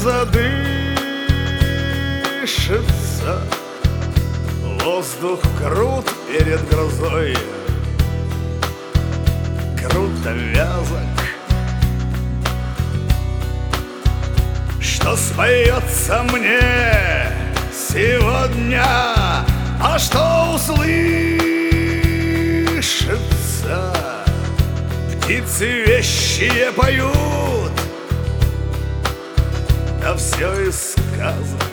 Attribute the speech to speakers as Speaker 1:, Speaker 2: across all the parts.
Speaker 1: задышится. Воздух крут перед грозой, круто вязок. Что споется мне сегодня, а что услышится? Птицы вещие поют, да все из сказок.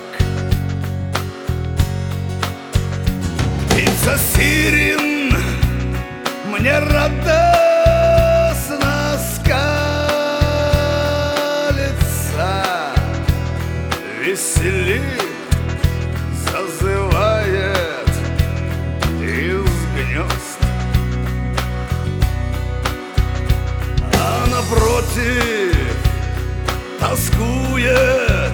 Speaker 1: Птица сирен мне радостно скалится, веселит, зазывает из гнезд. А напротив тоскует,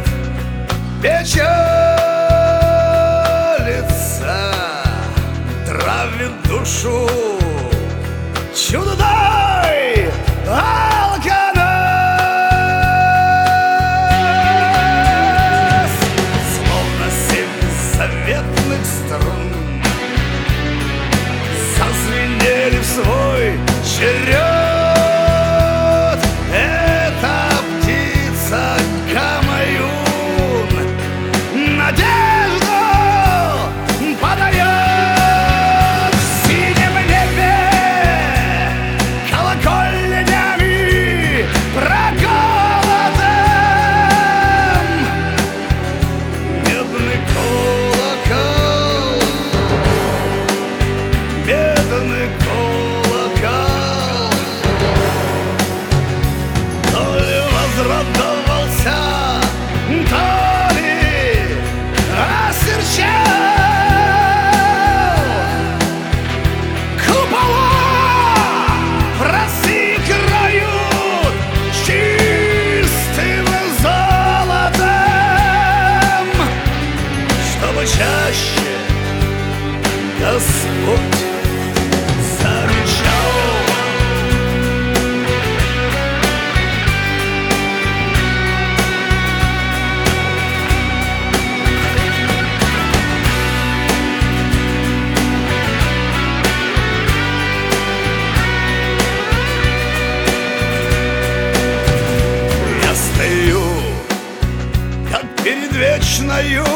Speaker 1: печалится, травит душу чудной алканос. Словно 7 заветных струн зазвенели в свой черед. Эта птица Гамаюн надежду подает. В синем небе колокольнями проколотым медный колокол, медный колокол. То ли возрадовался, то ли осерчал. Купола разыграют чистым золотом, чтобы чаще Господь зарычал. Я стою, как перед вечною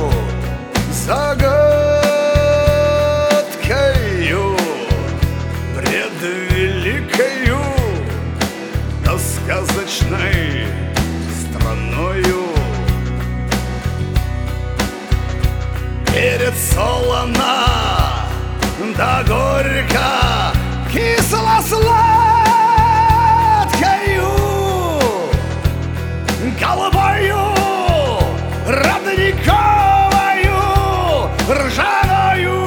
Speaker 1: загадкою, пред великою да сказочной страною. Перед солоно да горько кисло-сладкою, голубою родниковою ржаною,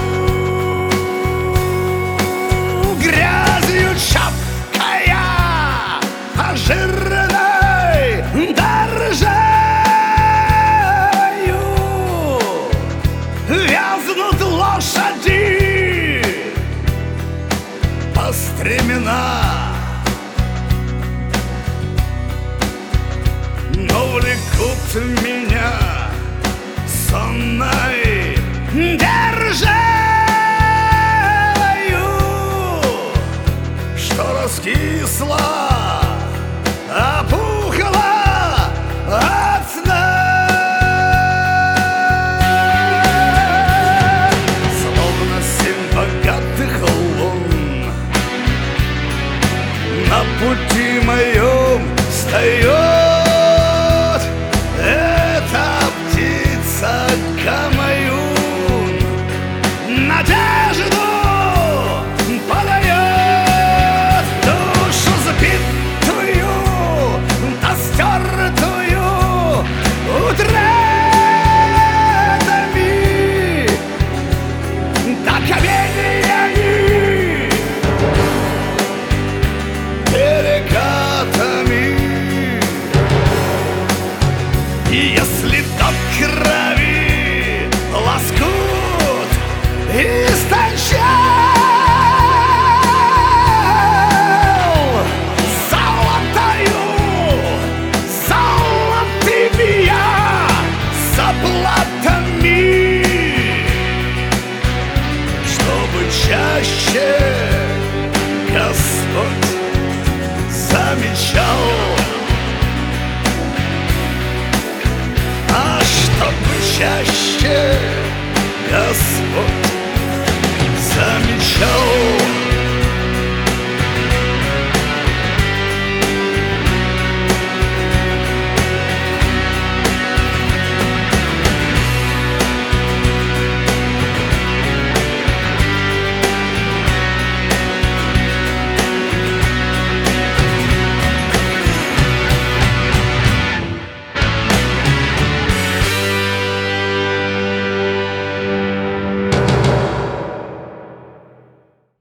Speaker 1: грязью чапкая, а жирной да ржавою вязнут лошади по стремена. Но влекут меня сонной державою, что раскисла, опухла от сна. Словно 7 богатых лун на пути моем встает. Эта птица Гамаюн чаще Господь замечал